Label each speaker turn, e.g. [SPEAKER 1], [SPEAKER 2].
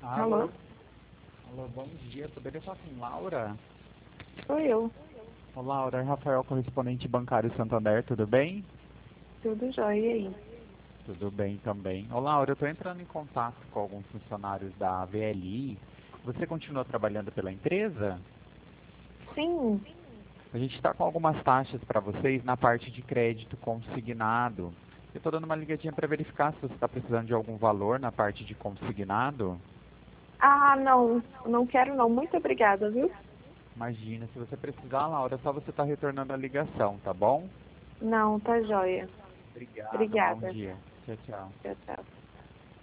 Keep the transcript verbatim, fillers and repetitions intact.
[SPEAKER 1] Alô?
[SPEAKER 2] Alô?
[SPEAKER 1] Alô, bom dia. Poderia falar com Laura?
[SPEAKER 2] Sou eu.
[SPEAKER 1] Ô, Laura, é Rafael, correspondente bancário Santander, tudo bem?
[SPEAKER 2] Tudo jóia e aí?
[SPEAKER 1] Tudo bem também. Ô, Laura, eu estou entrando em contato com alguns funcionários da V L I. Você continua trabalhando pela empresa?
[SPEAKER 2] Sim.
[SPEAKER 1] A gente está com algumas taxas para vocês na parte de crédito consignado. Eu estou dando uma ligadinha para verificar se você está precisando de algum valor na parte de consignado.
[SPEAKER 2] Ah, não. Não quero não. Muito obrigada, viu?
[SPEAKER 1] Imagina, se você precisar, Laura, é só você estar retornando a ligação, tá bom?
[SPEAKER 2] Não, tá jóia.
[SPEAKER 1] Obrigado, um bom
[SPEAKER 2] Obrigada.
[SPEAKER 1] dia. Tchau, tchau.
[SPEAKER 2] Tchau, tchau.